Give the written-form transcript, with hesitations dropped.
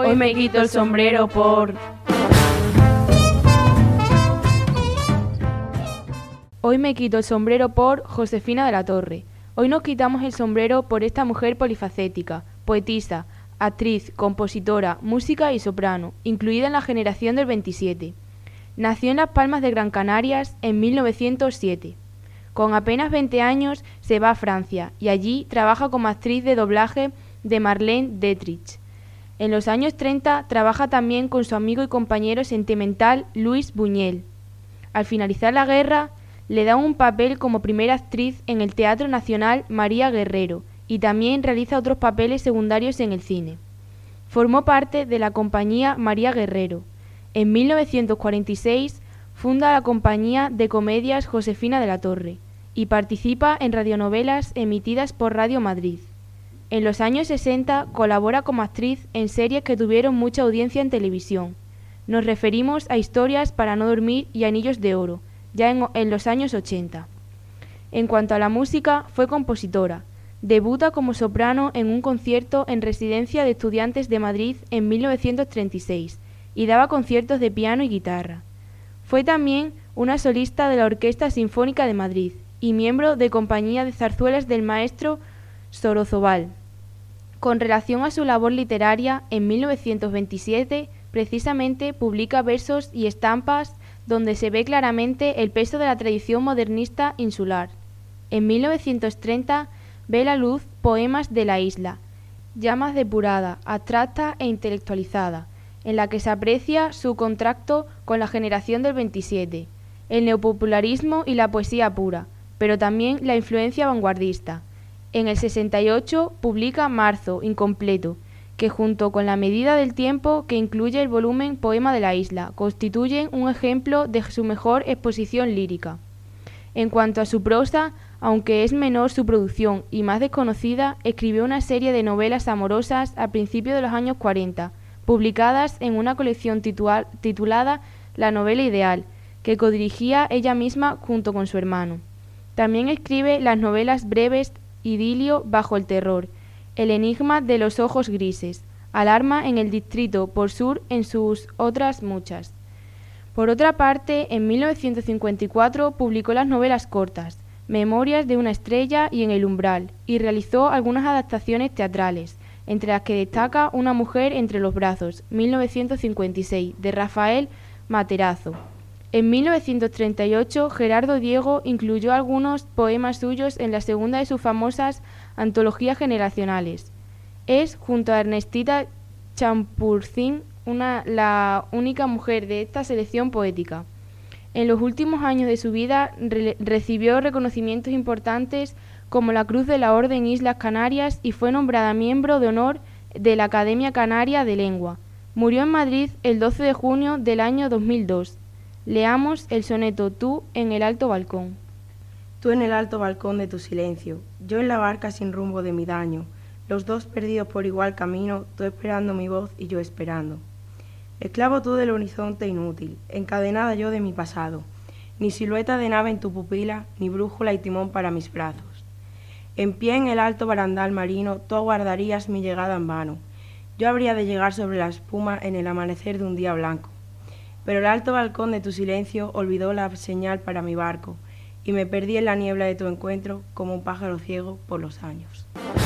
Hoy me quito el sombrero por... Hoy me quito el sombrero por Josefina de la Torre. Hoy nos quitamos el sombrero por esta mujer polifacética, poetisa, actriz, compositora, música y soprano, incluida en la generación del 27. Nació en Las Palmas de Gran Canarias en 1907. Con apenas 20 años se va a Francia y allí trabaja como actriz de doblaje de Marlene Dietrich. En los años 30 trabaja también con su amigo y compañero sentimental Luis Buñuel. Al finalizar la guerra, le da un papel como primera actriz en el Teatro Nacional María Guerrero y también realiza otros papeles secundarios en el cine. Formó parte de la compañía María Guerrero. En 1946 funda la compañía de comedias Josefina de la Torre y participa en radionovelas emitidas por Radio Madrid. En los años 60 colabora como actriz en series que tuvieron mucha audiencia en televisión. Nos referimos a Historias para no dormir y Anillos de oro, ya en los años 80. En cuanto a la música, fue compositora. Debuta como soprano en un concierto en Residencia de Estudiantes de Madrid en 1936 y daba conciertos de piano y guitarra. Fue también una solista de la Orquesta Sinfónica de Madrid y miembro de compañía de zarzuelas del maestro Sorozobal. Con relación a su labor literaria, en 1927 precisamente publica versos y estampas donde se ve claramente el peso de la tradición modernista insular. En 1930 ve la luz Poemas de la isla, llamas depurada, abstracta e intelectualizada, en la que se aprecia su contacto con la generación del 27, el neopopularismo y la poesía pura, pero también la influencia vanguardista. En el 68 publica Marzo, incompleto, que junto con La medida del tiempo, que incluye el volumen Poema de la isla, constituyen un ejemplo de su mejor exposición lírica. En cuanto a su prosa, aunque es menor su producción y más desconocida, escribió una serie de novelas amorosas a principios de los años 40, publicadas en una colección titulada La novela ideal, que codirigía ella misma junto con su hermano. También escribe las novelas breves Idilio bajo el terror, El enigma de los ojos grises, Alarma en el distrito por sur, en sus otras muchas. Por otra parte, en 1954 publicó las novelas cortas, Memorias de una estrella y En el umbral, y realizó algunas adaptaciones teatrales, entre las que destaca Una mujer entre los brazos, 1956, de Rafael Materazo. En 1938, Gerardo Diego incluyó algunos poemas suyos en la segunda de sus famosas antologías generacionales. Es, junto a Ernestita Champurcín, la única mujer de esta selección poética. En los últimos años de su vida recibió reconocimientos importantes como la Cruz de la Orden Islas Canarias y fue nombrada miembro de honor de la Academia Canaria de Lengua. Murió en Madrid el 12 de junio del año 2002. Leamos el soneto Tú en el alto balcón. Tú en el alto balcón de tu silencio, yo en la barca sin rumbo de mi daño, los dos perdidos por igual camino, tú esperando mi voz y yo esperando. Esclavo tú del horizonte inútil, encadenada yo de mi pasado, ni silueta de nave en tu pupila, ni brújula y timón para mis brazos. En pie en el alto barandal marino, tú aguardarías mi llegada en vano. Yo habría de llegar sobre la espuma en el amanecer de un día blanco. Pero el alto balcón de tu silencio olvidó la señal para mi barco, y me perdí en la niebla de tu encuentro como un pájaro ciego por los años.